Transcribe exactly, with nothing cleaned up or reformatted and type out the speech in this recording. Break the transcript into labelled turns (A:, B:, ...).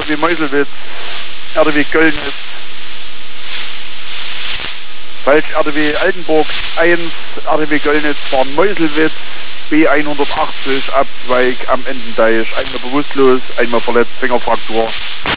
A: R D W Meuselwitz, R D W Göllnitz, falsch, R D W Altenburg eins, R D W Göllnitz fahren Meuselwitz, B hundertachtzig, Abzweig am Endendeich, einmal bewusstlos, einmal verletzt, Fingerfraktur.